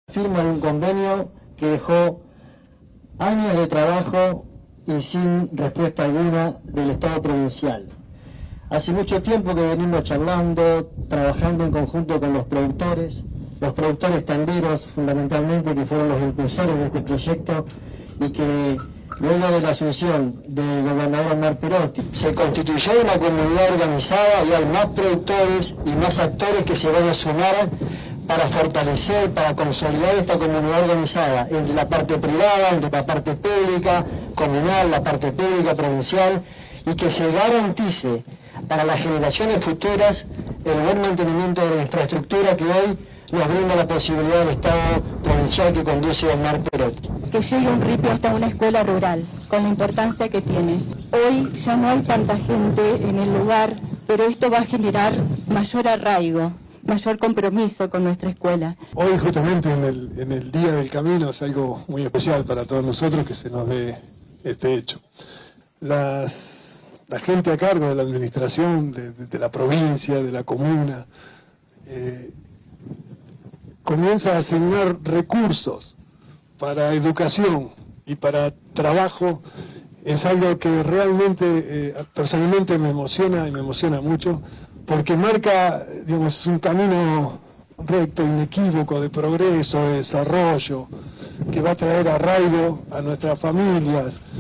Firma de un convenio que dejó años de trabajo y sin respuesta alguna del Estado provincial. Hace mucho tiempo que venimos charlando, trabajando en conjunto con los productores tenderos fundamentalmente, que fueron los impulsores de este proyecto y que luego de la asunción del gobernador Omar Perotti se constituyó una comunidad organizada y hay más productores y más actores que se van a sumar para fortalecer, para consolidar esta comunidad organizada entre la parte privada, entre la parte pública, comunal, la parte pública, provincial, y que se garantice para las generaciones futuras el buen mantenimiento de la infraestructura que hoy nos brinda la posibilidad del Estado provincial que conduce Omar Perotti. Que llegue un ripio hasta una escuela rural, con la importancia que tiene. Hoy ya no hay tanta gente en el lugar, pero esto va a generar mayor arraigo, mayor compromiso con nuestra escuela. Hoy justamente en el Día del Camino es algo muy especial para todos nosotros que se nos dé este hecho. La gente a cargo de la administración de la provincia, de la comuna, comienza a asignar recursos para educación y para trabajo. Es algo que realmente personalmente me emociona y me emociona mucho, porque marca, digamos, un camino recto, inequívoco de progreso, de desarrollo, que va a traer arraigo a nuestras familias.